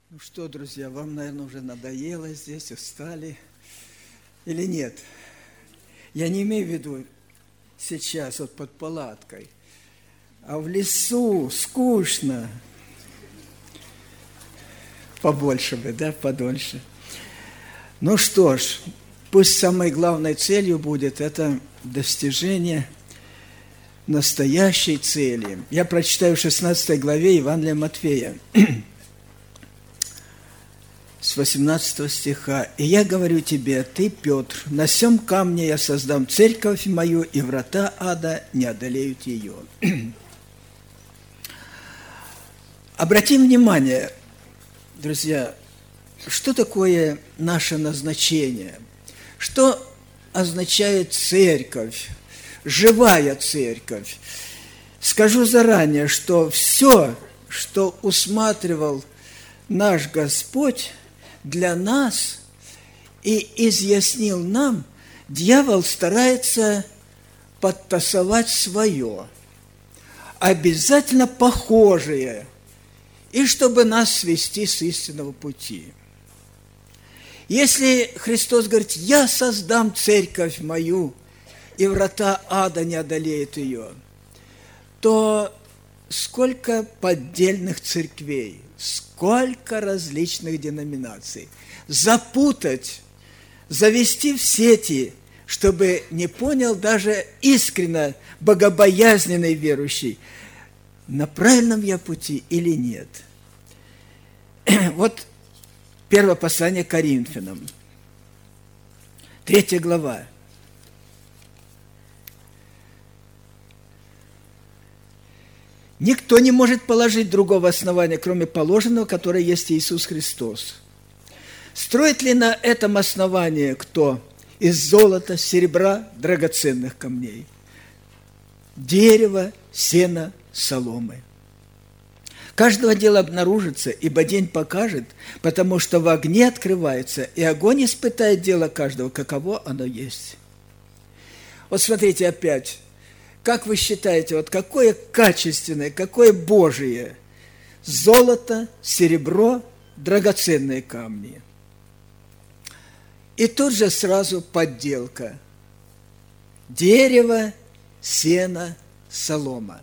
Ну что, друзья, вам, наверное, уже надоело здесь, устали или нет? Я не имею в виду сейчас вот под палаткой, а в лесу скучно. Побольше бы, да, подольше. Ну что ж, пусть самой главной целью будет это достижение настоящей цели. Я прочитаю в 16 главе Евангелия Матфея, с 18 стиха. «И я говорю тебе, ты, Петр, на сем камне я создам церковь мою, и врата ада не одолеют ее». Обратим внимание, друзья, что такое наше назначение? Что означает церковь, живая церковь? Скажу заранее, что все, что усматривал наш Господь для нас и изъяснил нам, дьявол старается подтасовать свое, обязательно похожее, и чтобы нас свести с истинного пути. Если Христос говорит: «Я создам церковь мою, и врата ада не одолеют ее», то сколько поддельных церквей, сколько различных деноминаций. Запутать, завести в сети, чтобы не понял даже искренне богобоязненный верующий, на правильном я пути или нет. Вот первое послание к Коринфянам, 3 глава. Никто не может положить другого основания, кроме положенного, которое есть Иисус Христос. Строит ли на этом основании кто? Из золота, серебра, драгоценных камней, дерева, сена, соломы. Каждого дела обнаружится, ибо день покажет, потому что в огне открывается, и огонь испытает дело каждого, каково оно есть. Вот смотрите опять. Как вы считаете, вот какое качественное, какое Божие? Золото, серебро, драгоценные камни. И тут же сразу подделка. Дерево, сено, солома.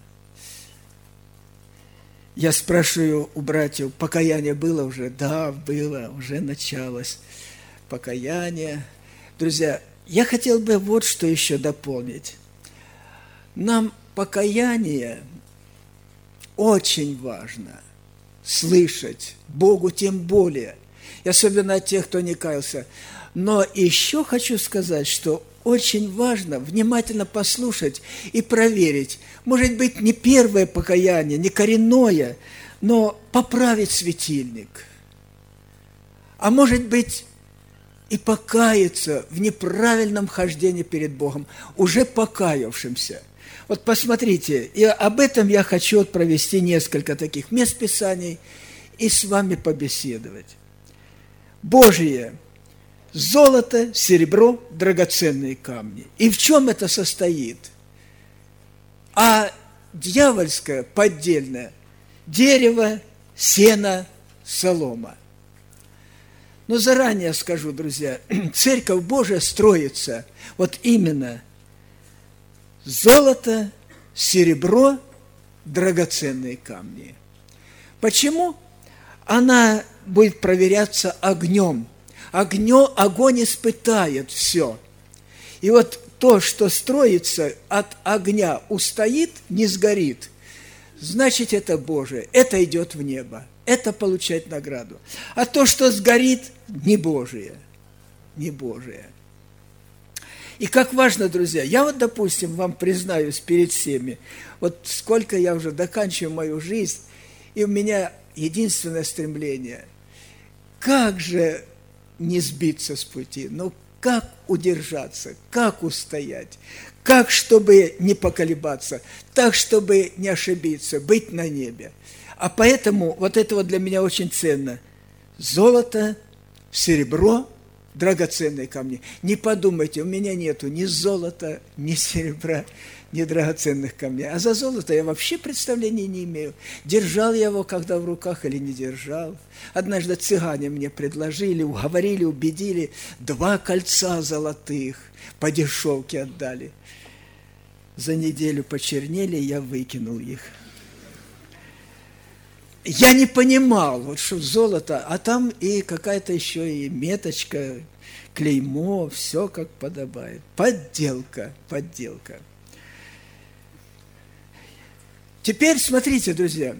Я спрашиваю у братьев, покаяние было уже? Да, было, уже началось покаяние. Друзья, я хотел бы вот что еще дополнить. Нам покаяние очень важно слышать, Богу тем более, и особенно от тех, кто не каялся. Но еще хочу сказать, что очень важно внимательно послушать и проверить. Может быть, не первое покаяние, не коренное, но поправить светильник. А может быть, и покаяться в неправильном хождении перед Богом, уже покаявшимся. Вот посмотрите, и об этом я хочу провести несколько таких мест Писаний и с вами побеседовать. Божие, золото, серебро, драгоценные камни. И в чем это состоит? А дьявольское, поддельное, дерево, сено, солома. Но заранее скажу, друзья, Церковь Божия строится вот именно золото, серебро, драгоценные камни. Почему? Она будет проверяться огнем. Огонь испытает все. И вот то, что строится от огня, устоит, не сгорит, значит, это Божие, это идет в небо, это получает награду. А то, что сгорит, не Божие, не Божие. И как важно, друзья, я вот, допустим, вам признаюсь перед всеми, вот сколько я уже доканчиваю мою жизнь, и у меня единственное стремление, как же не сбиться с пути, но как удержаться, как устоять, как, чтобы не поколебаться, так, чтобы не ошибиться, быть на небе. А поэтому вот это вот для меня очень ценно. Золото, серебро, драгоценные камни. Не подумайте, у меня нету ни золота, ни серебра, ни драгоценных камней. А за золото я вообще представления не имею. Держал я его когда в руках или не держал. Однажды цыгане мне предложили, уговорили, убедили. 2 кольца золотых по дешевке отдали. За неделю почернели, я выкинул их. Я не понимал, вот что золото, а там и какая-то еще и меточка, клеймо, все как подобает. Подделка. Теперь смотрите, друзья.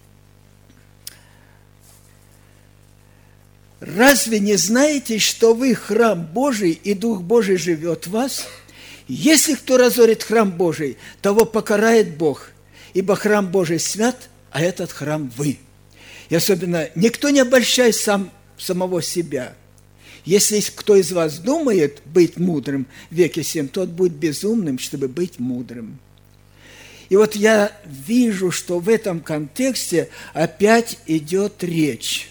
Разве не знаете, что вы храм Божий, и Дух Божий живет в вас? Если кто разорит храм Божий, того покарает Бог, ибо храм Божий свят, а этот храм вы. И особенно, никто не обольщай самого себя. Если кто из вас думает быть мудрым в веке сем, тот будет безумным, чтобы быть мудрым. И вот я вижу, что в этом контексте опять идет речь.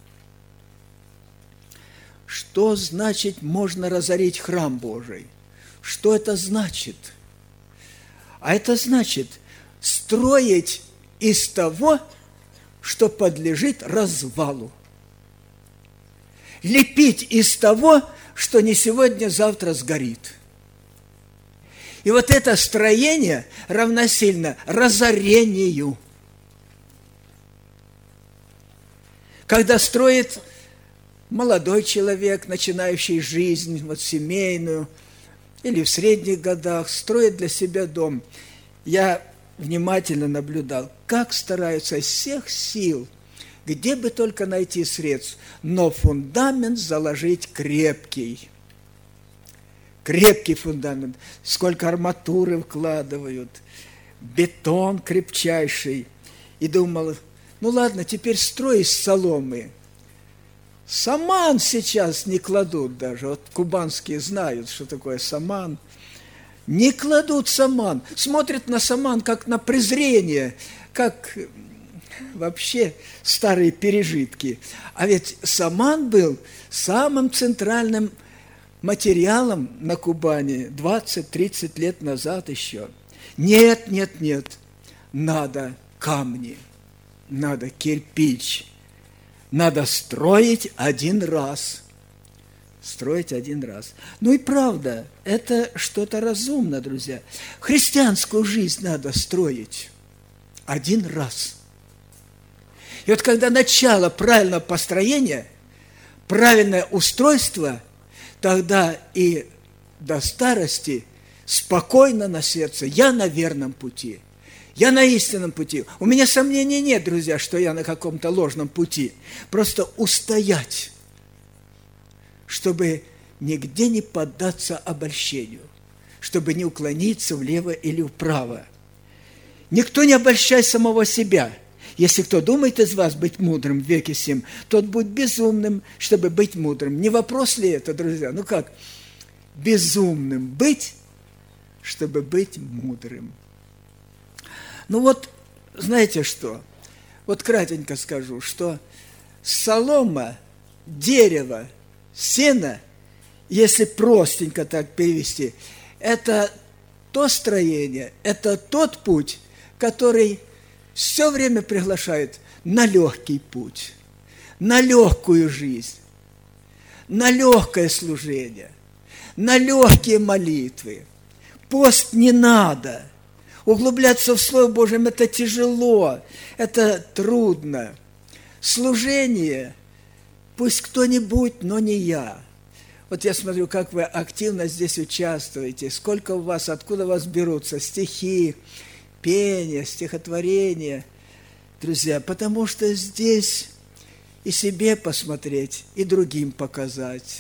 Что значит можно разорить храм Божий? Что это значит? А это значит строить из того, что подлежит развалу. Лепить из того, что не сегодня, завтра сгорит. И вот это строение равносильно разорению. Когда строит молодой человек, начинающий жизнь, вот семейную, или в средних годах, строит для себя дом. Я внимательно наблюдал, как стараются из всех сил, где бы только найти средств, но фундамент заложить крепкий. Крепкий фундамент. Сколько арматуры вкладывают, бетон крепчайший. И думал, ну ладно, теперь строй из соломы. Саман сейчас не кладут даже. Вот кубанские знают, что такое саман. Не кладут саман. Смотрят на саман, как на презрение, как вообще старые пережитки. А ведь саман был самым центральным материалом на Кубани 20-30 лет назад еще. Нет. Надо камни, надо кирпич. Надо строить один раз. Ну и правда, это что-то разумно, друзья. Христианскую жизнь надо строить один раз. И вот когда начало правильного построения, правильное устройство, тогда и до старости спокойно на сердце. Я на верном пути. Я на истинном пути. У меня сомнений нет, друзья, что я на каком-то ложном пути. Просто устоять, чтобы нигде не поддаться обольщению, чтобы не уклониться влево или вправо. Никто не обольщай самого себя. Если кто думает из вас быть мудрым в веке сем, тот будет безумным, чтобы быть мудрым. Не вопрос ли это, друзья? Ну как? Безумным быть, чтобы быть мудрым. Ну вот, знаете что? Вот кратенько скажу, что солома, дерево, сено, если простенько так перевести, это то строение, это тот путь, который все время приглашает на легкий путь, на легкую жизнь, на легкое служение, на легкие молитвы. Пост не надо. Углубляться в Слово Божие – это тяжело, это трудно. Служение – пусть кто-нибудь, но не я. Вот я смотрю, как вы активно здесь участвуете, сколько у вас, откуда у вас берутся стихи, пение, стихотворение. Друзья, потому что здесь и себе посмотреть, и другим показать.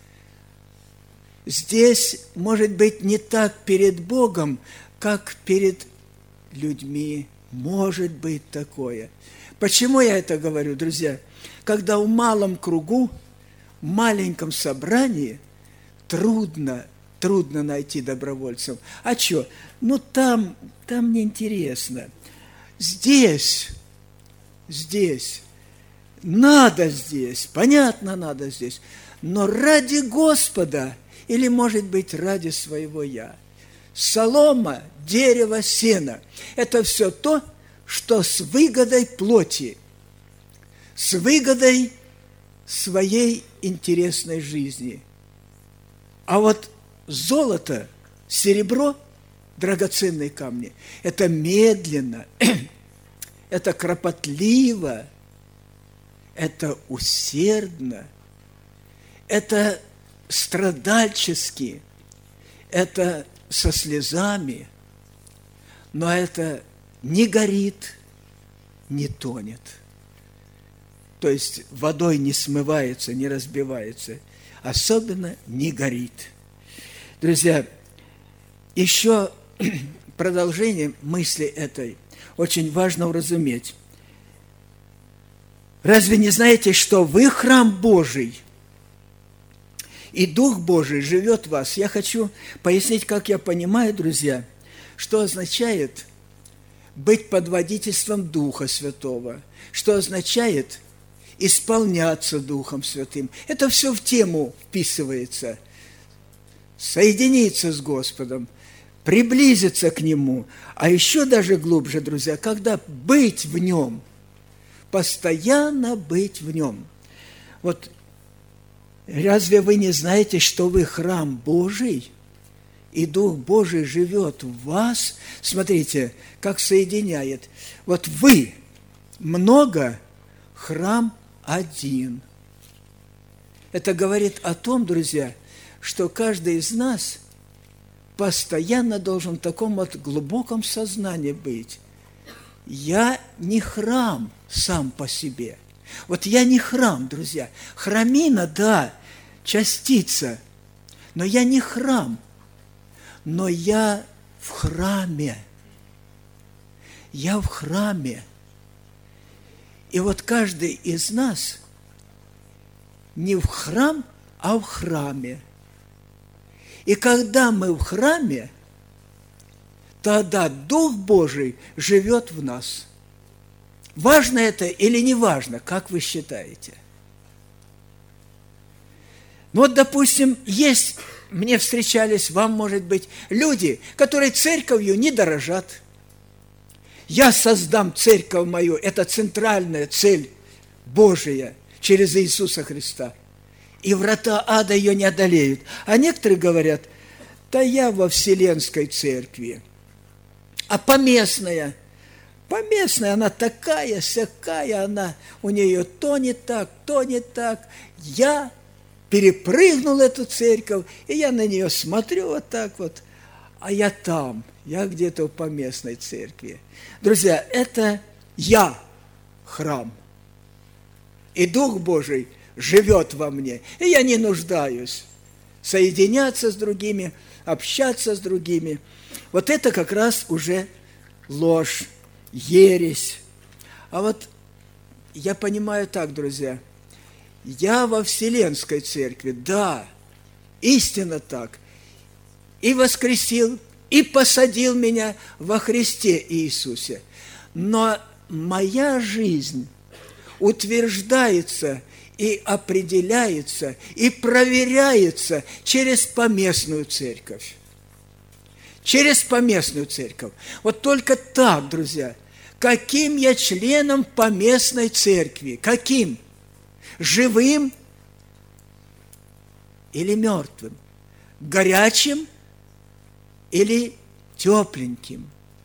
Здесь, может быть, не так перед Богом, как перед людьми. Может быть такое. Почему я это говорю, друзья? Когда в малом кругу, в маленьком собрании трудно найти добровольцев. А что? Ну, там неинтересно. Здесь, понятно, надо здесь. но ради Господа, или, может быть, ради своего «я». Солома, дерево, сено – это все то, что с выгодой плоти, с выгодой своей интересной жизни. А вот золото, серебро, драгоценные камни – это медленно, это кропотливо, это усердно, это страдальчески, это со слезами, но это не горит, не тонет. То есть водой не смывается, не разбивается, особенно не горит. Друзья, еще продолжение мысли этой очень важно уразуметь. Разве не знаете, что вы храм Божий, и Дух Божий живет в вас? Я хочу пояснить, как я понимаю, друзья, что означает быть под водительством Духа Святого, что означает исполняться Духом Святым. Это все в тему вписывается. Соединиться с Господом, приблизиться к Нему, а еще даже глубже, друзья, когда быть в Нем, постоянно быть в Нем. Вот разве вы не знаете, что вы храм Божий, и Дух Божий живет в вас? Смотрите, как соединяет. Вот вы много, храм один. Это говорит о том, друзья, что каждый из нас постоянно должен в таком вот глубоком сознании быть. Я не храм сам по себе. Вот я не храм, друзья. Храмина, да, частица, но я не храм. Но я в храме. Я в храме. И вот каждый из нас не в храм, а в храме. И когда мы в храме, тогда Дух Божий живет в нас. Важно это или не важно, как вы считаете? Ну вот, допустим, есть, мне встречались, вам, может быть, люди, которые церковью не дорожат. Я создам церковь мою, это центральная цель Божия через Иисуса Христа. И врата ада ее не одолеют. А некоторые говорят, да я во Вселенской церкви. А поместная, она такая-сякая, она у нее то не так. Я перепрыгнул эту церковь, и я на нее смотрю вот так вот, а я там, я где-то в поместной церкви. Друзья, это я храм, и Дух Божий живет во мне, и я не нуждаюсь соединяться с другими, общаться с другими. Вот это как раз уже ложь, ересь. А вот я понимаю так, друзья, я во Вселенской церкви, да, истинно так, и воскресил, и посадил меня во Христе Иисусе. Но моя жизнь утверждается и определяется, и проверяется через поместную церковь. Через поместную церковь. Вот только так, друзья, каким я членом поместной церкви? Каким? Живым или мертвым? Горячим или тепленьким?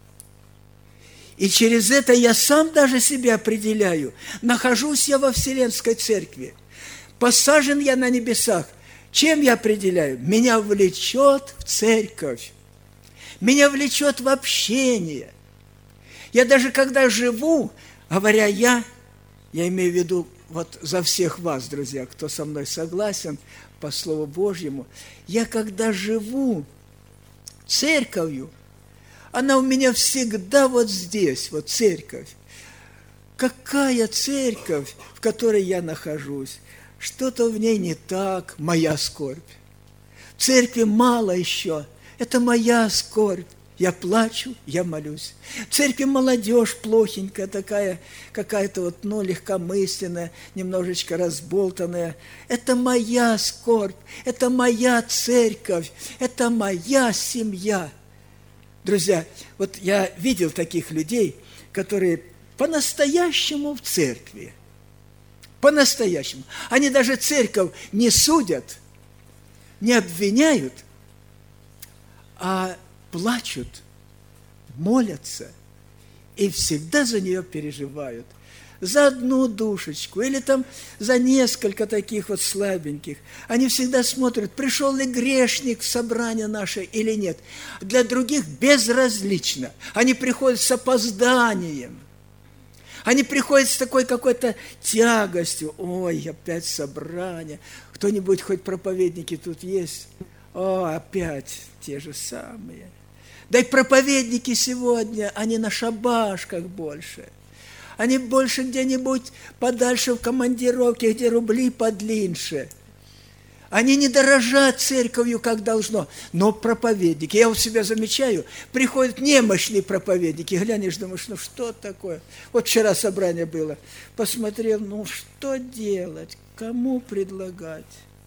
И через это я сам даже себя определяю. Нахожусь я во Вселенской церкви. Посажен я на небесах. Чем я определяю? Меня влечет в церковь. Меня влечет в общение. Я даже когда живу, говоря я имею в виду вот за всех вас, друзья, кто со мной согласен по Слову Божьему, я когда живу церковью, она у меня всегда вот здесь, вот церковь. Какая церковь, в которой я нахожусь? Что-то в ней не так, моя скорбь. В церкви мало еще, это моя скорбь. Я плачу, я молюсь. В церкви молодежь плохенькая такая, какая-то вот, легкомысленная, немножечко разболтанная. Это моя скорбь, это моя церковь, это моя семья. Друзья, вот я видел таких людей, которые по-настоящему в церкви. По-настоящему. Они даже церковь не судят, не обвиняют, а плачут, молятся и всегда за нее переживают. За одну душечку или там за несколько таких вот слабеньких. Они всегда смотрят, пришел ли грешник в собрание наше или нет. Для других безразлично. Они приходят с опозданием. Они приходят с такой какой-то тягостью. Ой, опять собрание. Кто-нибудь, хоть проповедники тут есть? О, опять те же самые. Да и проповедники сегодня, они на шабашках больше. Они больше где-нибудь подальше в командировке, где рубли подлиннее. Они не дорожат церковью, как должно. Но проповедники, я у себя замечаю, приходят немощные проповедники. Глянешь, думаешь, что такое? Вот вчера собрание было. Посмотрел, что делать? Кому предлагать?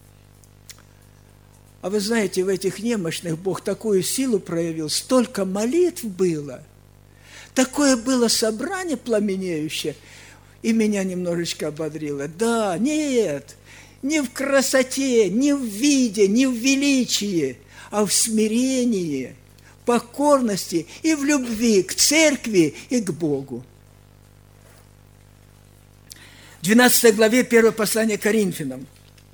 А вы знаете, в этих немощных Бог такую силу проявил, столько молитв было, такое было собрание пламенеющее, и меня немножечко ободрило. Да, нет, не в красоте, не в виде, не в величии, а в смирении, покорности и в любви к церкви и к Богу. В 12 главе 1 послания Коринфянам.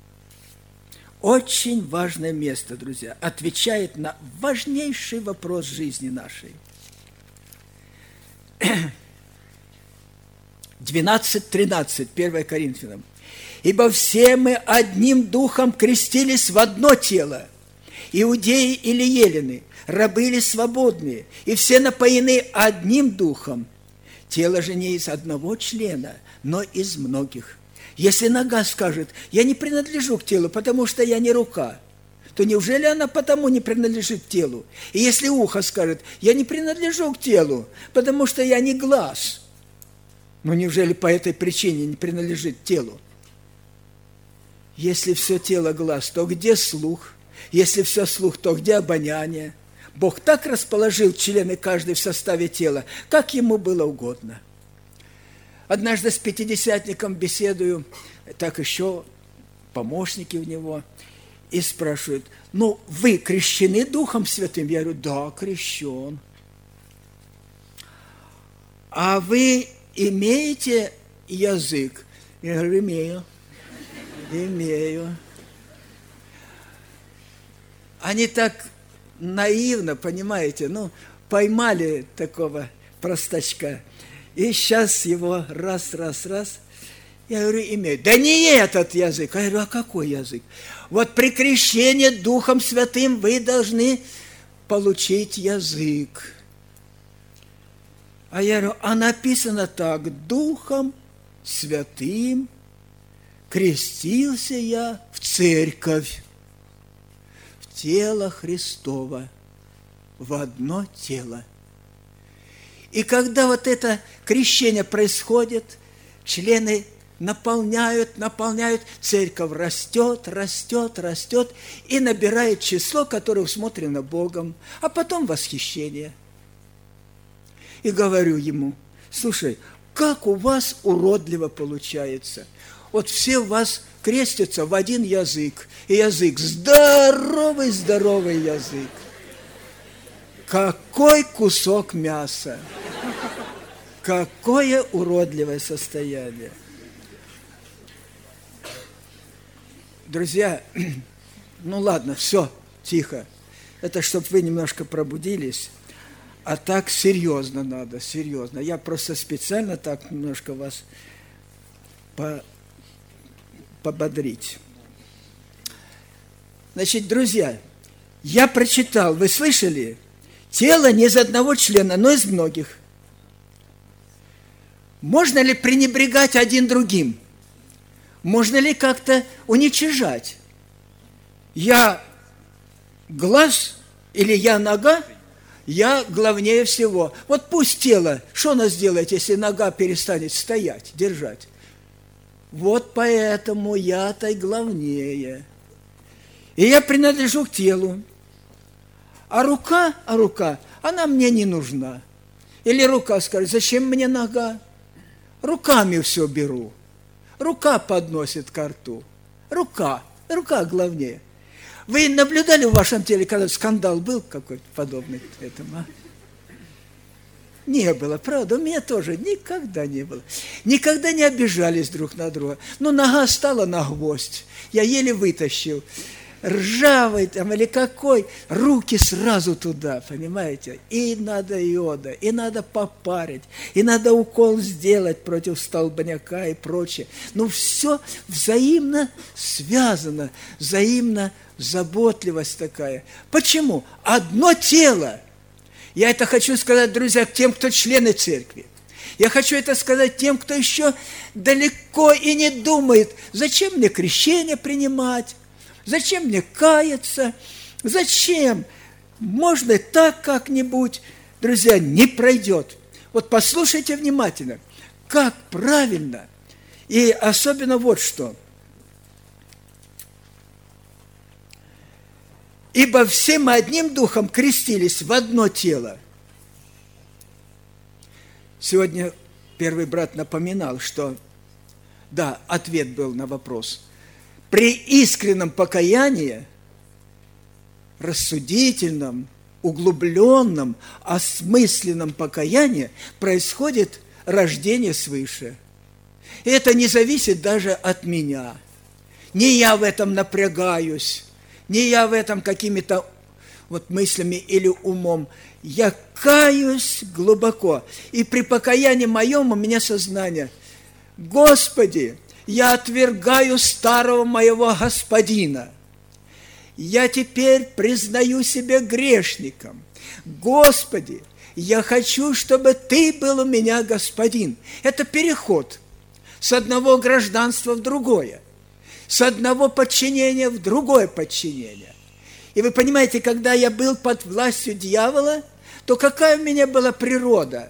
Очень важное место, друзья, отвечает на важнейший вопрос жизни нашей. 12:13, 1 Коринфянам. «Ибо все мы одним духом крестились в одно тело, иудеи или елены, рабы или свободные, и все напоены одним духом. Тело же не из одного члена, но из многих. Если нога скажет, я не принадлежу к телу, потому что я не рука, то неужели она потому не принадлежит телу? И если ухо скажет, я не принадлежу к телу, потому что я не глаз, но неужели по этой причине не принадлежит телу? Если все тело глаз, то где слух? Если все слух, то где обоняние? Бог так расположил члены каждой в составе тела, как ему было угодно. Однажды с пятидесятником беседую, так еще помощники у него, и спрашивают, вы крещены Духом Святым? Я говорю, да, крещен. А вы имеете язык? Я говорю, имею. Они так наивно, понимаете, поймали такого простачка, и сейчас его раз. Я говорю, имею. Да не этот язык. Я говорю, а какой язык? Вот при крещении Духом Святым вы должны получить язык. А я говорю, а написано так, Духом Святым крестился я в церковь, в тело Христово, в одно тело. И когда вот это крещение происходит, члены наполняют, церковь растет и набирает число, которое усмотрено Богом, а потом восхищение. И говорю ему, слушай, как у вас уродливо получается. Вот все у вас крестятся в один язык, и язык здоровый язык. Какой кусок мяса! Какое уродливое состояние! Друзья, ладно, все, тихо. Это чтобы вы немножко пробудились. А так серьезно надо, серьезно. Я просто специально так немножко вас пободрить. Значит, друзья, я прочитал, вы слышали? Тело не из одного члена, но из многих. Можно ли пренебрегать один другим? Можно ли как-то уничижать? Я глаз или я нога? Я главнее всего. Вот пусть тело, что оно сделает, если нога перестанет стоять, держать? Вот поэтому я-то и главнее. И я принадлежу к телу. А рука, она мне не нужна. Или рука скажет, зачем мне нога? Руками все беру. Рука подносит ко рту. Рука главнее. Вы наблюдали в вашем теле, когда скандал был какой-то подобный этому? Не было, правда, у меня тоже никогда не было. Никогда не обижались друг на друга. Но нога стала на гвоздь. Я еле вытащил. Ржавый там или какой, руки сразу туда, понимаете? И надо йода, и надо попарить, и надо укол сделать против столбняка и прочее. Но все взаимно связано, взаимно заботливость такая. Почему? Одно тело. Я это хочу сказать, друзья, тем, кто члены церкви. Я хочу это сказать тем, кто еще далеко и не думает, зачем мне крещение принимать, зачем мне каяться, зачем? Можно и так как-нибудь. Друзья, не пройдет. Вот послушайте внимательно, как правильно, и особенно вот что. Ибо все мы одним духом крестились в одно тело. Сегодня первый брат напоминал, что, да, ответ был на вопрос. При искреннем покаянии, рассудительном, углубленном, осмысленном покаянии происходит рождение свыше. И это не зависит даже от меня. Не я в этом напрягаюсь, не я в этом какими-то вот мыслями или умом. Я каюсь глубоко. И при покаянии моем у меня сознание. Господи, я отвергаю старого моего господина. Я теперь признаю себя грешником. Господи, я хочу, чтобы Ты был у меня господин. Это переход с одного гражданства в другое, с одного подчинения в другое подчинение. И вы понимаете, когда я был под властью дьявола, то какая у меня была природа?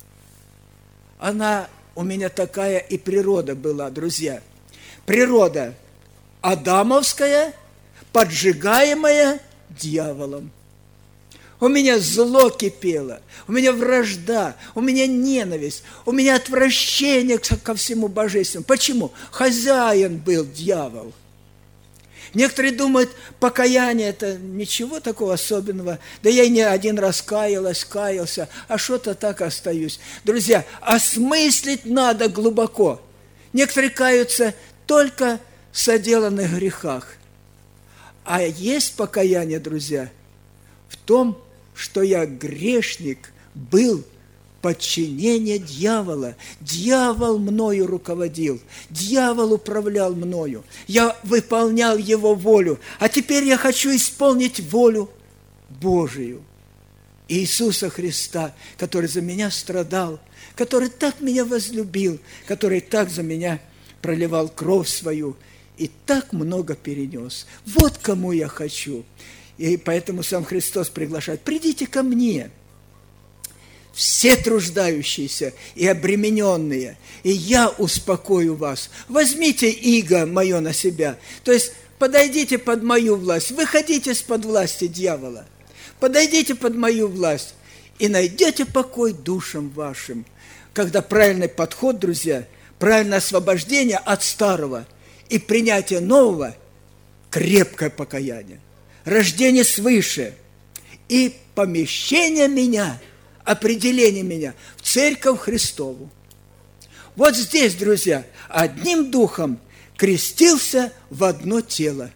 Она у меня такая и природа была, друзья. Природа адамовская, поджигаемая дьяволом. У меня зло кипело, у меня вражда, у меня ненависть, у меня отвращение ко всему божественному. Почему? Хозяин был дьявол. Некоторые думают, покаяние – это ничего такого особенного. Да я и не один раз каялся, а что-то так остаюсь. Друзья, осмыслить надо глубоко. Некоторые каются только в соделанных грехах. А есть покаяние, друзья, в том, что я грешник был подчинение дьявола. Дьявол мною руководил, дьявол управлял мною. Я выполнял его волю, а теперь я хочу исполнить волю Божию. Иисуса Христа, который за меня страдал, который так меня возлюбил, который так за меня проливал кровь свою и так много перенес. Вот кому я хочу. И поэтому сам Христос приглашает: придите ко мне, все труждающиеся и обремененные, и я успокою вас. Возьмите иго мое на себя. То есть подойдите под мою власть, выходите из-под власти дьявола, подойдите под мою власть и найдете покой душам вашим. Когда правильный подход, друзья, правильное освобождение от старого и принятие нового, крепкое покаяние, рождение свыше и помещение меня, определение меня в Церковь Христову. Вот здесь, друзья, одним духом крестился в одно тело.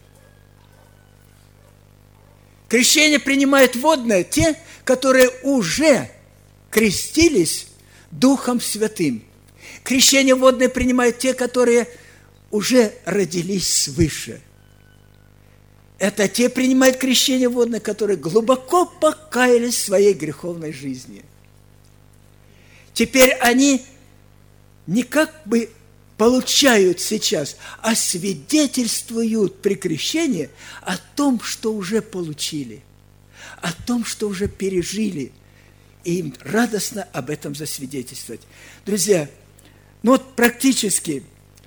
Крещение принимают водное те, которые уже крестились Духом Святым. Крещение водное принимают те, которые уже родились свыше. Это те принимают крещение водное, которые глубоко покаялись в своей греховной жизни. Теперь они не как бы получают сейчас, а свидетельствуют при крещении о том, что уже получили. о том, что уже пережили, и им радостно об этом засвидетельствовать. Друзья, ну вот практически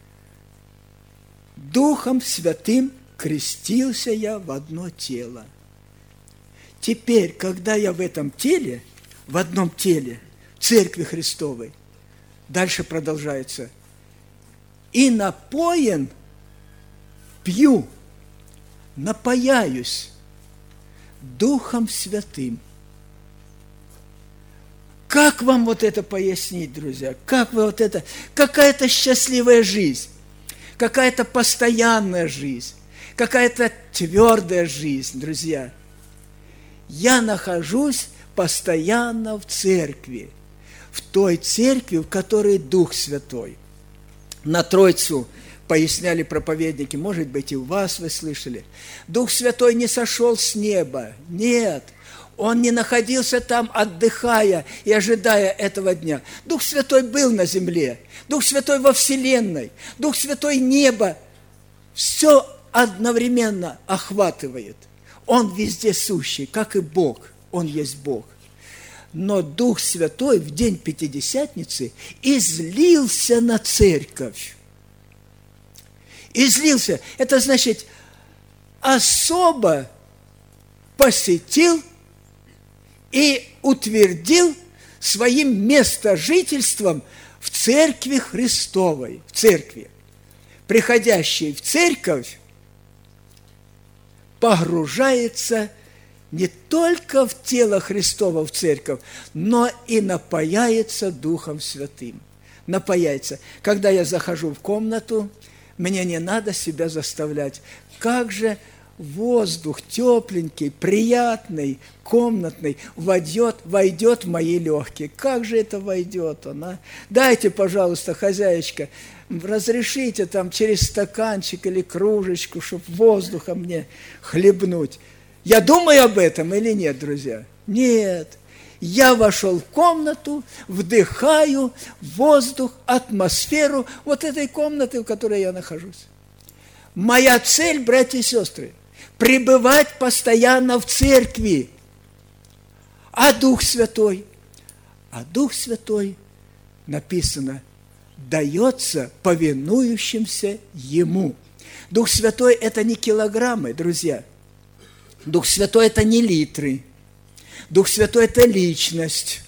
Духом Святым крестился я в одно тело. Теперь, когда я в этом теле, в одном теле, Церкви Христовой, дальше продолжается, и напоен, пью, напояюсь Духом Святым. Как вам вот это пояснить, друзья? Как вы вот это? Какая-то счастливая жизнь, какая-то постоянная жизнь, какая-то твердая жизнь, друзья. Я нахожусь постоянно в церкви, в той церкви, в которой Дух Святой. На Троицу поясняли проповедники, может быть, и у вас вы слышали. Дух Святой не сошел с неба, нет. Он не находился там, отдыхая и ожидая этого дня. Дух Святой был на земле, Дух Святой во вселенной, Дух Святой небо. Все одновременно охватывает. Он везде сущий, как и Бог, Он есть Бог. Но Дух Святой в день Пятидесятницы излился на церковь. Излился, это значит, особо посетил и утвердил своим местожительством в Церкви Христовой, в церкви. Приходящий в церковь погружается не только в тело Христово, в церковь, но и напояется Духом Святым. Напояется. Когда я захожу в комнату, мне не надо себя заставлять. Как же воздух тепленький, приятный, комнатный войдет в мои легкие. Как же это войдет он, а? Дайте, пожалуйста, хозяечка, разрешите там через стаканчик или кружечку, чтобы воздуха мне хлебнуть. Я думаю об этом или нет, друзья? Нет. Я вошел в комнату, вдыхаю воздух, атмосферу вот этой комнаты, в которой я нахожусь. Моя цель, братья и сестры, пребывать постоянно в церкви. А Дух Святой? А Дух Святой, написано, дается повинующимся Ему. Дух Святой – это не килограммы, друзья. Дух Святой – это не литры. Дух Святой – это личность.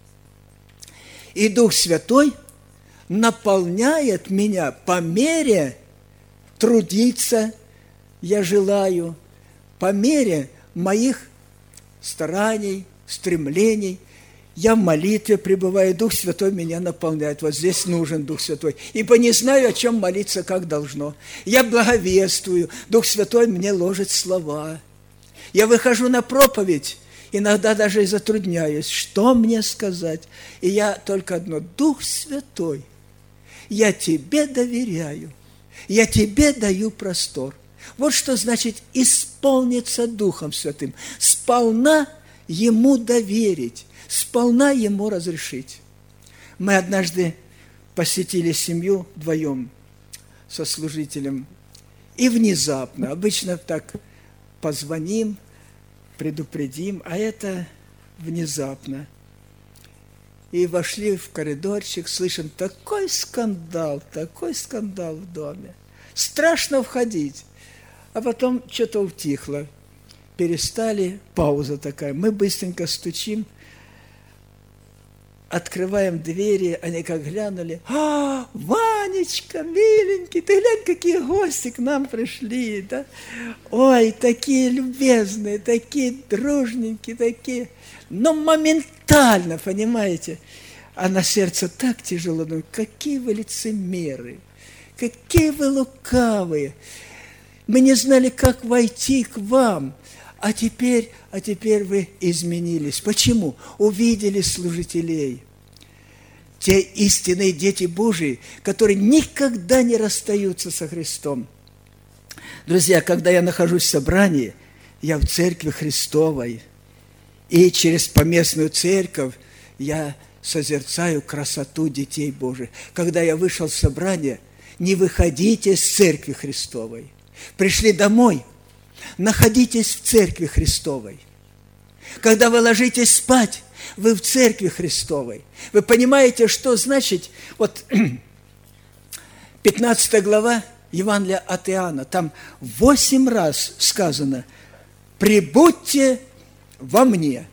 И Дух Святой наполняет меня по мере трудиться, я желаю, по мере моих стараний, стремлений. Я в молитве пребываю, Дух Святой меня наполняет. Вот здесь нужен Дух Святой. Ибо не знаю, о чем молиться, как должно. Я благовествую, Дух Святой мне ложит слова. Я выхожу на проповедь, иногда даже и затрудняюсь, что мне сказать. И я только одно: Дух Святой, я Тебе доверяю, я Тебе даю простор. Вот что значит исполниться Духом Святым. Сполна Ему доверить, сполна Ему разрешить. Мы однажды посетили семью вдвоем со служителем, и внезапно, обычно так позвоним, предупредим, а это внезапно. И вошли в коридорчик, слышим, такой скандал в доме. Страшно входить. А потом что-то утихло. Перестали, пауза такая. Мы быстренько стучим, открываем двери, они как глянули. А, Ванечка, миленький, ты глянь, какие гости к нам пришли, да? Ой, такие любезные, такие дружненькие, такие. Но моментально, понимаете, а на сердце так тяжело. Ну, какие вы лицемеры, какие вы лукавые. Мы не знали, как войти к вам. А теперь вы изменились. Почему? Увидели служителей. Те истинные дети Божии, которые никогда не расстаются со Христом. Друзья, когда я нахожусь в собрании, я в церкви Христовой. И через поместную церковь я созерцаю красоту детей Божьих. Когда я вышел в собрание, не выходите из церкви Христовой. Пришли домой, находитесь в церкви Христовой. Когда вы ложитесь спать, вы в Церкви Христовой. Вы понимаете, что значит, вот 15 глава Евангелия от Иоанна, там 8 раз сказано: «Прибудьте во мне».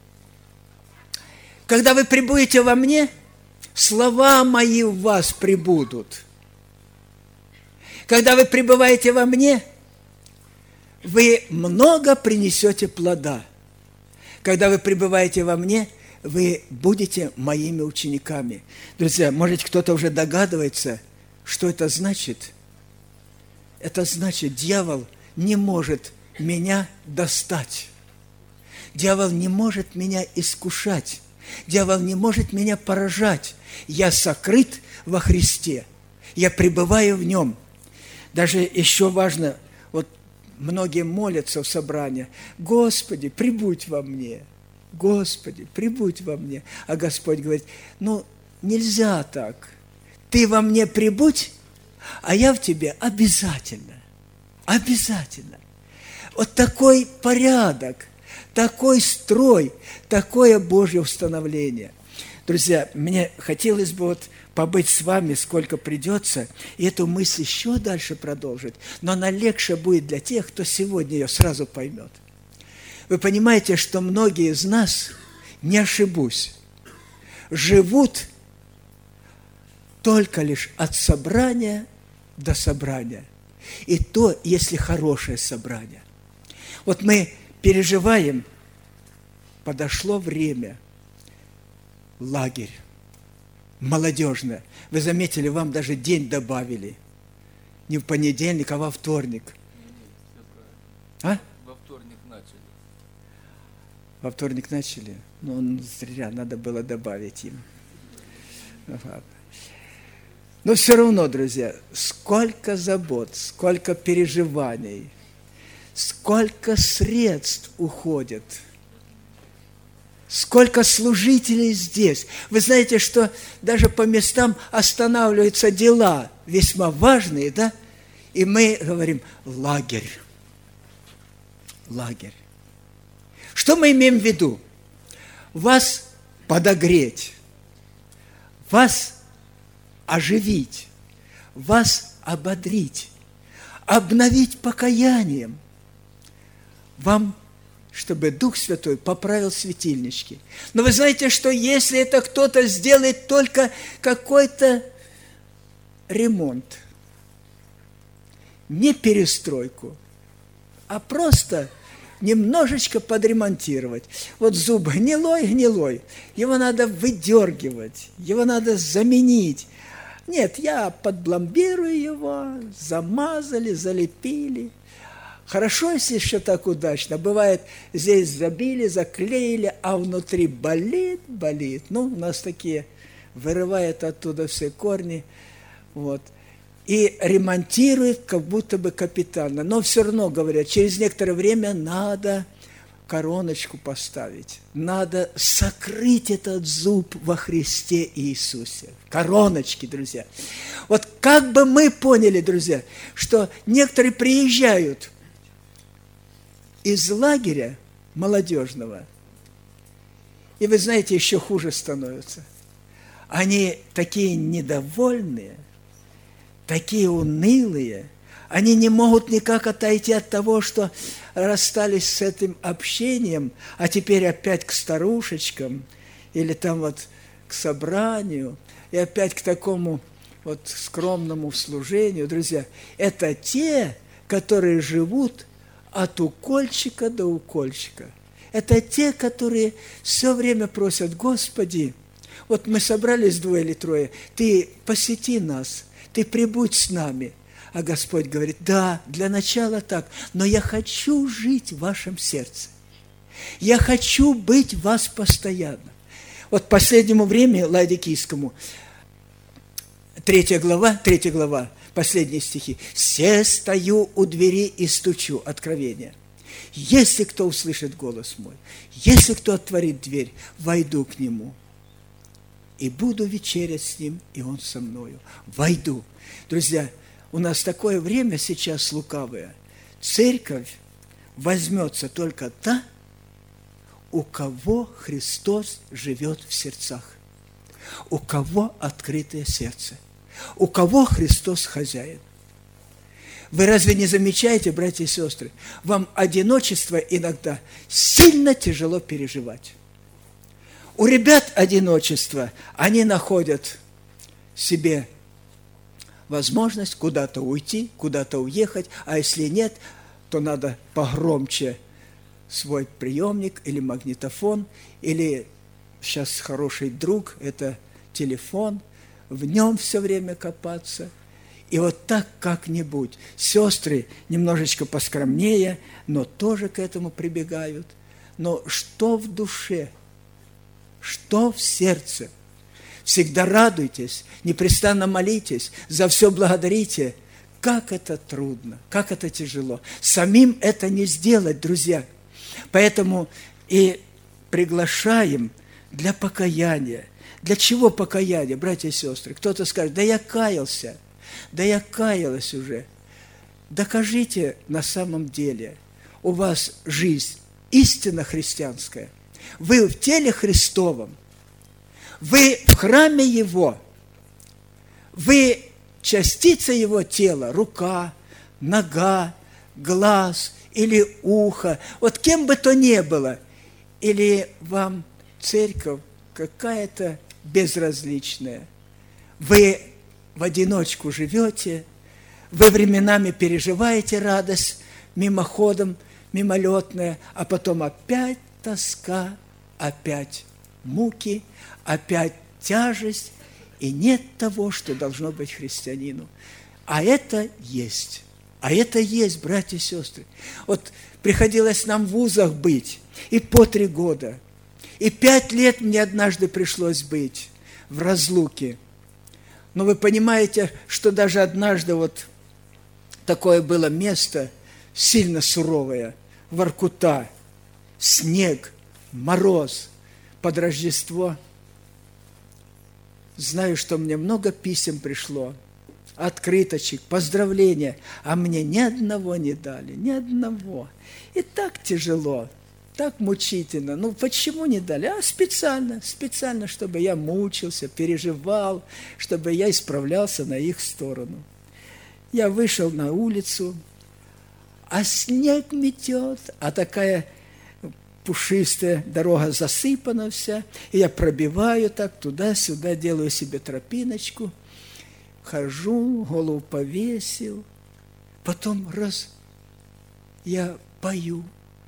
Когда вы прибудете во мне, слова мои в вас прибудут. Когда вы пребываете во мне, вы много принесете плода. Когда вы пребываете во мне, вы будете моими учениками. Друзья, может, кто-то уже догадывается, что это значит? Это значит, дьявол не может меня достать. Дьявол не может меня искушать. Дьявол не может меня поражать. Я сокрыт во Христе. Я пребываю в Нем. Даже еще важно, вот многие молятся в собрании: «Господи, прибудь во мне! Господи, прибудь во мне!» А Господь говорит: нельзя так. Ты во мне прибудь, а я в тебе обязательно. Обязательно. Вот такой порядок, такой строй, такое Божье установление. Друзья, мне хотелось бы побыть с вами, сколько придется, и эту мысль еще дальше продолжить, но она легче будет для тех, кто сегодня ее сразу поймет. Вы понимаете, что многие из нас, не ошибусь, живут только лишь от собрания до собрания. И то, если хорошее собрание. Вот мы переживаем, подошло время, лагерь молодежный. Вы заметили, вам даже день добавили. Не в понедельник, а во вторник. А? Во вторник начали. Во вторник начали? Зря, надо было добавить им. Ладно. Но все равно, друзья, сколько забот, сколько переживаний, сколько средств уходит, сколько служителей здесь. Вы знаете, что даже по местам останавливаются дела весьма важные, да? И мы говорим: лагерь. Лагерь. Что мы имеем в виду? Вас подогреть, вас оживить, вас ободрить, обновить покаянием, вам, чтобы Дух Святой поправил светильнички. Но вы знаете, что если это кто-то сделает только какой-то ремонт, не перестройку, а просто немножечко подремонтировать. Вот зуб гнилой, его надо выдергивать, его надо заменить. Нет, я подбломбирую его, замазали, залепили. Хорошо, если еще так удачно. Бывает, здесь забили, заклеили, а внутри болит. У нас такие, вырывают оттуда все корни. Вот. И ремонтируют как будто бы капитально. Но все равно, говорят, через некоторое время надо короночку поставить. Надо сокрыть этот зуб во Христе Иисусе. Короночки, друзья. Вот как бы мы поняли, друзья, что некоторые приезжают из лагеря молодежного, и вы знаете, еще хуже становятся. Они такие недовольные, такие унылые, они не могут никак отойти от того, что расстались с этим общением, а теперь опять к старушечкам, или там вот к собранию, и опять к такому вот скромному служению. Друзья, это те, которые живут от укольчика до укольчика. Это те, которые все время просят: Господи, вот мы собрались 2 или 3, Ты посети нас, Ты прибудь с нами. А Господь говорит: да, для начала так, но я хочу жить в вашем сердце. Я хочу быть в вас постоянно. Вот последнему времени, Ладикийскому, 3 глава, последние стихи. «Се стою у двери и стучу», Откровение. «Если кто услышит голос мой, если кто отворит дверь, войду к нему, и буду вечерять с ним, и он со мною». Войду. Друзья, у нас такое время сейчас лукавое. Церковь возьмется только та, у кого Христос живет в сердцах, у кого открытое сердце, у кого Христос хозяин. Вы разве не замечаете, братья и сестры, вам одиночество иногда сильно тяжело переживать. У ребят одиночество, они находят себе возможность куда-то уйти, куда-то уехать, а если нет, то надо погромче свой приемник или магнитофон, или сейчас хороший друг – это телефон, в нем все время копаться. И вот так как-нибудь. Сестры немножечко поскромнее, но тоже к этому прибегают. Но что в душе, что в сердце? Всегда радуйтесь, непрестанно молитесь, за все благодарите. Как это трудно, как это тяжело. Самим это не сделать, друзья. Поэтому и приглашаем для покаяния. Для чего покаяние, братья и сестры? Кто-то скажет, да я каялся. Да я каялась уже. Докажите на самом деле, у вас жизнь истинно христианская. Вы в теле Христовом, вы в храме Его, вы частица Его тела, рука, нога, глаз или ухо, вот кем бы то ни было, или вам церковь какая-то безразличная. Вы в одиночку живете, вы временами переживаете радость мимоходом, мимолетная, а потом опять тоска, опять муки, опять тяжесть, и нет того, что должно быть христианину. А это есть. А это есть, братья и сестры. Вот приходилось нам в вузах быть, и по 3 года, и 5 лет мне однажды пришлось быть в разлуке. Но вы понимаете, что даже однажды вот такое было место, сильно суровое, Воркута, снег, мороз, под Рождество. Знаю, что мне много писем пришло, открыточек, поздравления, а мне ни одного не дали, ни одного. И так тяжело, так мучительно. Ну, почему не дали? А специально, чтобы я мучился, переживал, чтобы я исправлялся на их сторону. Я вышел на улицу, а снег метет, а такая пушистая дорога засыпана вся, и я пробиваю так туда-сюда, делаю себе тропиночку, хожу, голову повесил, потом я пою,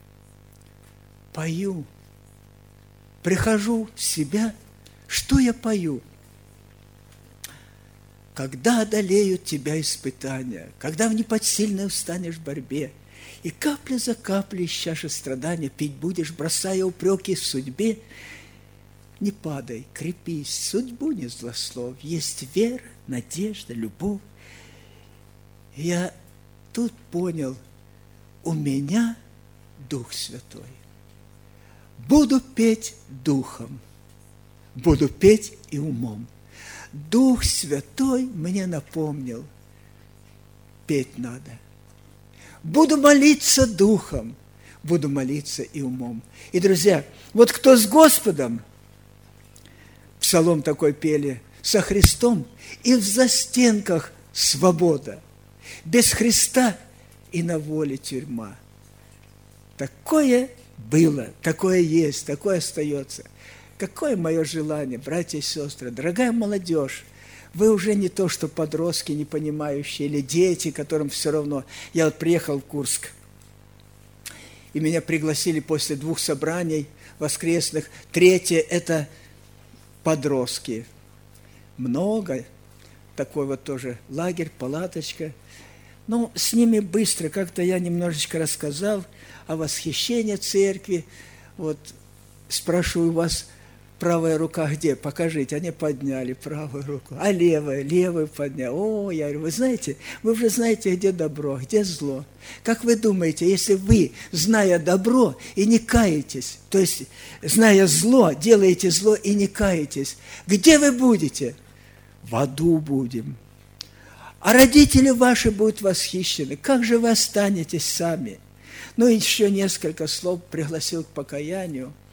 прихожу в себя, что я пою? Когда одолеют тебя испытания, когда в неподсильной устанешь в борьбе, и капля за каплей из чаши страдания пить будешь, бросая упреки в судьбе, не падай, крепись, судьбу не злословь, есть вера, надежда, любовь. Я тут понял, у меня Дух Святой. Буду петь духом, буду петь и умом. Дух Святой мне напомнил, петь надо. Буду молиться духом, буду молиться и умом. И, друзья, вот кто с Господом, псалом такой пели, со Христом, и в застенках свобода, без Христа и на воле тюрьма. Такое было, такое есть, такое остается. Какое мое желание, братья и сестры, дорогая молодежь, вы уже не то, что подростки, не понимающие, или дети, которым все равно. Я вот приехал в Курск, и меня пригласили после 2 собраний воскресных. 3 – это подростки. Много, такой вот тоже лагерь, палаточка. Ну, с ними быстро, как-то я немножечко рассказал о восхищении церкви. Вот спрашиваю вас, правая рука где? Покажите. Они подняли правую руку. А левую подняли. О, я говорю, вы знаете, вы уже знаете, где добро, где зло. Как вы думаете, если вы, зная добро и не каетесь, то есть, зная зло, делаете зло и не каетесь, где вы будете? В аду будем. А родители ваши будут восхищены. Как же вы останетесь сами? Ну, и еще несколько слов пригласил к покаянию.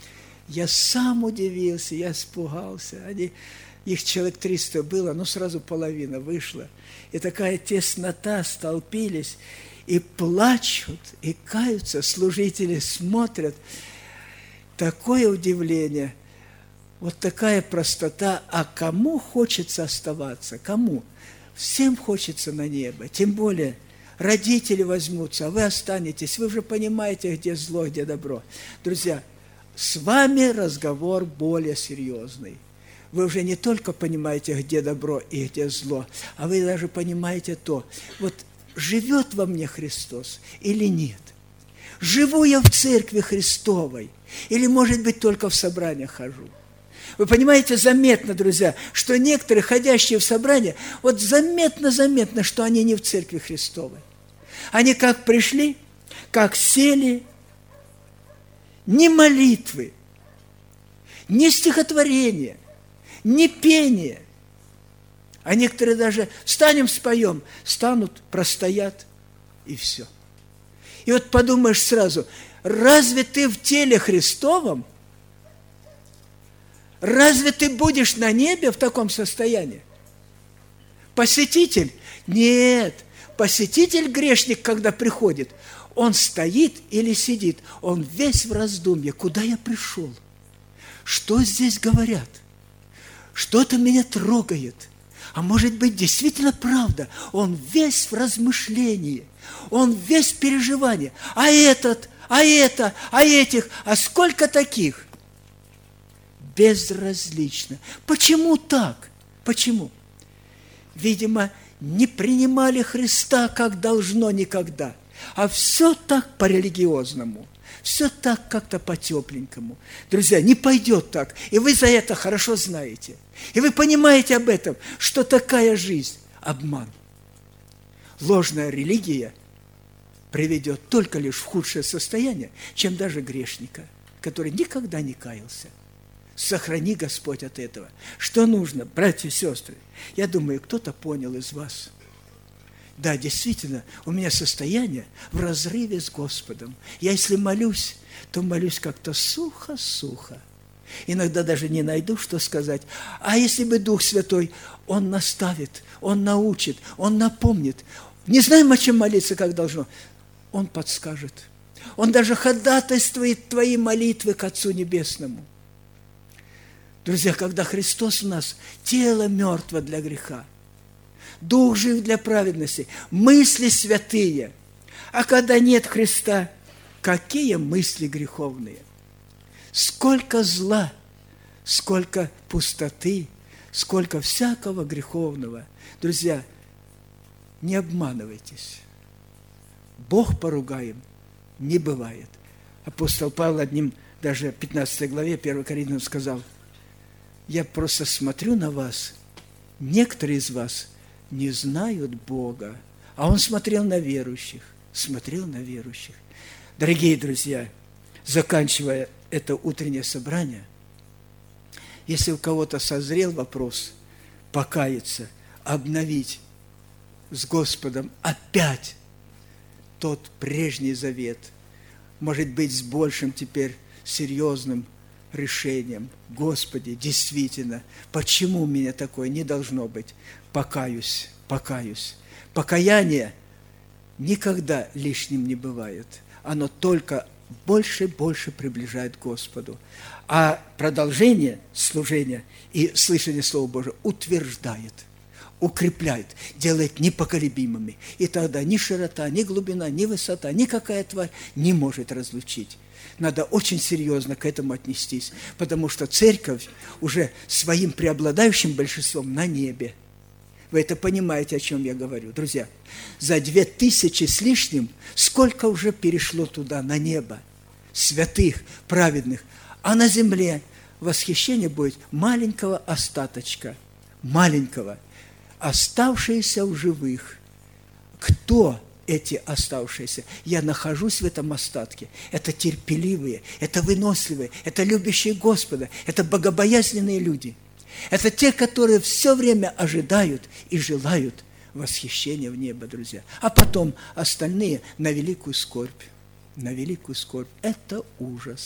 Я сам удивился, я испугался. Их человек 300 было, но сразу половина вышла. И такая теснота, столпились, и плачут, и каются, служители смотрят. Такое удивление, вот такая простота. А кому хочется оставаться? Кому? Всем хочется на небо, тем более родители возьмутся, а вы останетесь. Вы уже понимаете, где зло, где добро. Друзья, с вами разговор более серьезный. Вы уже не только понимаете, где добро и где зло, а вы даже понимаете то, вот живет во мне Христос или нет? Живу я в церкви Христовой или, может быть, только в собраниях хожу? Вы понимаете, заметно, друзья, что некоторые, ходящие в собрание, вот заметно, что они не в церкви Христовой. Они как пришли, как сели, ни молитвы, ни стихотворения, ни пение. А некоторые даже встанем, споем, станут, простоят, и все. И вот подумаешь сразу, разве ты в теле Христовом? Разве ты будешь на небе в таком состоянии? Посетитель? Нет. Посетитель, грешник, когда приходит, он стоит или сидит, он весь в раздумье, куда я пришел? Что здесь говорят? Что-то меня трогает. А может быть, действительно правда. Он весь в размышлении, он весь в переживании. А этот, а это, а этих, а сколько таких? Безразлично. Почему так? Почему? Видимо, не принимали Христа, как должно никогда, а все так по-религиозному, все так как-то по-тепленькому. Друзья, не пойдет так, и вы за это хорошо знаете. И вы понимаете об этом, что такая жизнь – обман. Ложная религия приведет только лишь в худшее состояние, чем даже грешника, который никогда не каялся. Сохрани, Господь, от этого. Что нужно, братья и сестры? Я думаю, кто-то понял из вас. Да, действительно, у меня состояние в разрыве с Господом. Я, если молюсь, то молюсь как-то сухо-сухо. Иногда даже не найду, что сказать. А если бы Дух Святой, Он наставит, Он научит, Он напомнит. Не знаем, о чем молиться, как должно. Он подскажет. Он даже ходатайствует твои молитвы к Отцу Небесному. Друзья, когда Христос в нас, тело мертво для греха, дух жив для праведности, мысли святые. А когда нет Христа, какие мысли греховные? Сколько зла, сколько пустоты, сколько всякого греховного. Друзья, не обманывайтесь. Бог поругаем не бывает. Апостол Павел одним, даже в 15 главе 1 Коринфянам сказал: я просто смотрю на вас, некоторые из вас не знают Бога. А он смотрел на верующих, смотрел на верующих. Дорогие друзья, заканчивая это утреннее собрание, если у кого-то созрел вопрос покаяться, обновить с Господом опять тот прежний завет, может быть, с большим теперь серьезным решением. Господи, действительно, почему у меня такое не должно быть? Покаюсь, покаюсь. Покаяние никогда лишним не бывает. Оно только больше и больше приближает к Господу. А продолжение служения и слышание Слова Божьего утверждает, укрепляет, делает непоколебимыми. И тогда ни широта, ни глубина, ни высота, никакая тварь не может разлучить. Надо очень серьезно к этому отнестись, потому что церковь уже своим преобладающим большинством на небе. Вы это понимаете, о чем я говорю, друзья? За 2000 с лишним сколько уже перешло туда, на небо, святых, праведных, а на земле восхищение будет маленького остаточка, маленького, оставшиеся в живых. Кто эти оставшиеся? Я нахожусь в этом остатке. Это терпеливые, это выносливые, это любящие Господа, это богобоязненные люди. Это те, которые все время ожидают и желают восхищения в небо, друзья. А потом остальные на великую скорбь. На великую скорбь. Это ужас.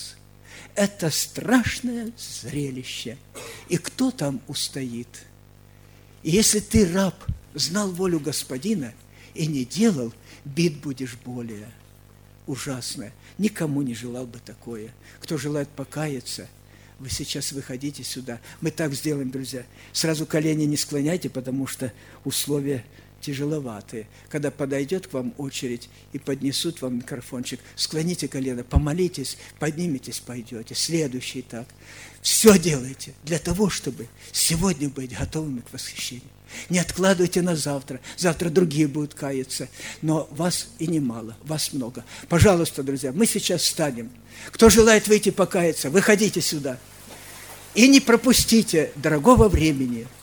Это страшное зрелище. И кто там устоит? И если ты, раб, знал волю Господина и не делал, бит будешь более. Ужасное. Никому не желал бы такое. Кто желает покаяться, вы сейчас выходите сюда. Мы так сделаем, друзья. Сразу колени не склоняйте, потому что условия тяжеловатые. Когда подойдет к вам очередь и поднесут вам микрофончик, склоните колено, помолитесь, подниметесь, пойдете. Следующий так. Все делайте для того, чтобы сегодня быть готовыми к восхищению. Не откладывайте на завтра. Завтра другие будут каяться. Но вас и немало, вас много. Пожалуйста, друзья, мы сейчас встанем. Кто желает выйти покаяться, выходите сюда. И не пропустите дорогого времени.